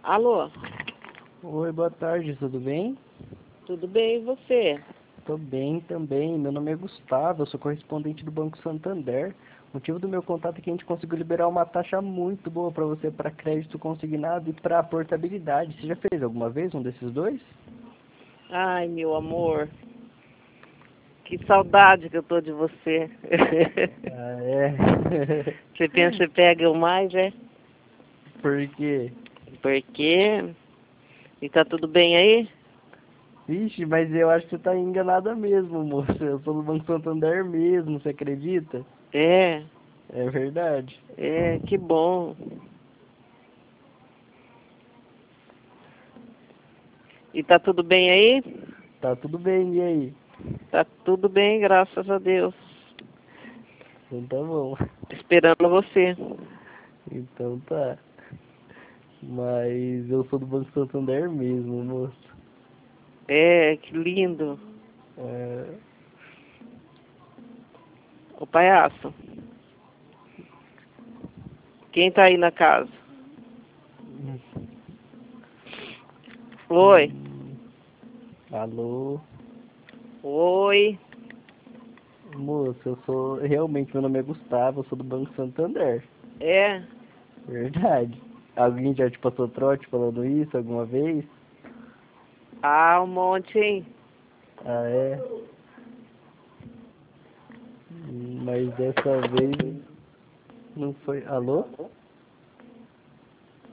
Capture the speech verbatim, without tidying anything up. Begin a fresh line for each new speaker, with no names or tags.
Alô,
Oi, boa tarde, tudo bem?
tudo bem e você?
Tô bem também. Meu nome é Gustavo, eu sou correspondente do Banco Santander. O motivo do meu contato é que a gente conseguiu liberar uma taxa muito boa para você para crédito consignado e para portabilidade. Você já fez alguma vez um desses dois?
Ai, meu amor, que saudade que eu tô de você.
Ah, é?
Você pensa que pega eu mais, é?
Por quê?
Porque... E tá tudo bem aí?
Vixe, mas eu acho que você tá enganada mesmo, moça. Eu sou do Banco Santander mesmo, você acredita?
É,
É verdade.
é, que bom. E tá tudo bem aí?
Tá tudo bem, e aí?
Tá tudo bem, graças a Deus.
Então tá bom.
Esperando você.
Então tá. Mas eu sou do Banco Santander mesmo, moço.
É, que lindo.
É...
Ô, palhaço, quem tá aí na casa? Oi,
hum, Alô?
oi.
Moço, eu sou... Realmente, meu nome é Gustavo, eu sou do Banco Santander.
É?
Verdade. Alguém já te passou trote falando isso alguma vez?
Ah, um monte, hein?
Ah, é? Hum, Mas dessa vez não foi... Alô?